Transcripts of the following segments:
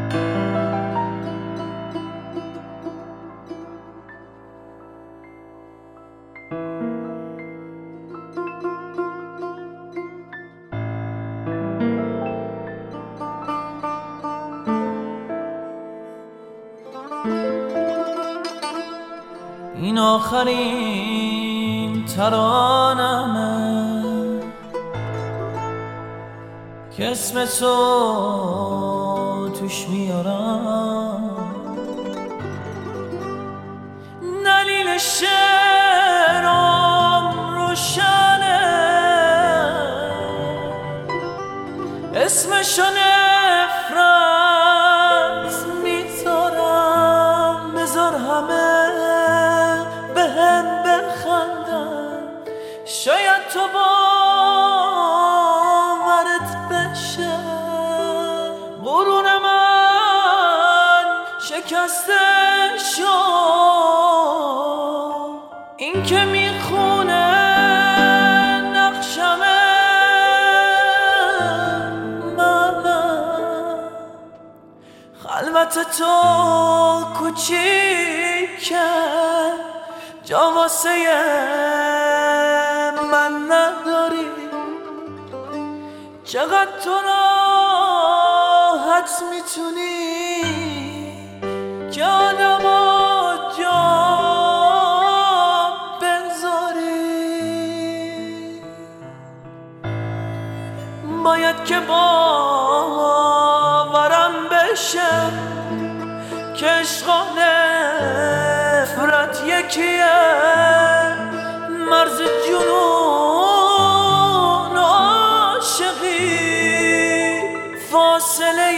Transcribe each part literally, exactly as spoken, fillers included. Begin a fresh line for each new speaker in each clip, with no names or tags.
این آخرین ترانمه که اسم تو توش میارم، دلیل شعرام روشنه، اسمشو نفرت میذارم، بذار همه به هم بخندن، شاید تو باورت بشه غرور من شکسته شد. این که میخونه نقشمه، من خلوت تو کوچیکه، جا واسه من نداری، چقدر تو راحت میتونی که آدمو جا بذاری. باید که باورم بشه که عشق و نفرت یکیه، مرز جنون و عاشقی فاصله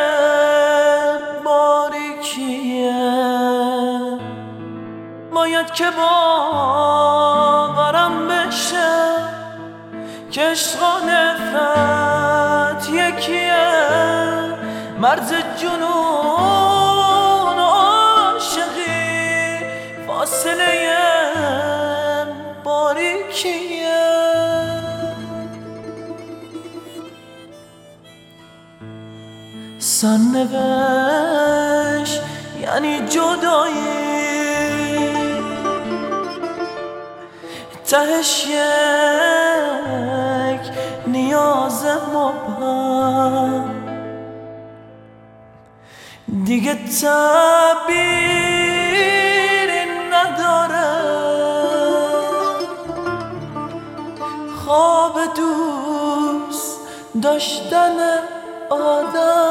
باریکیه. باید که باورم بشه که عشق و نفرت یکیه، مرز جنون و عاشقی فاصله باریکیه. سرنوشت یعنی جدایی، تهش یک نیاز مبهم، دیگه تعبیری نداره، خواب دوست داشتن آدم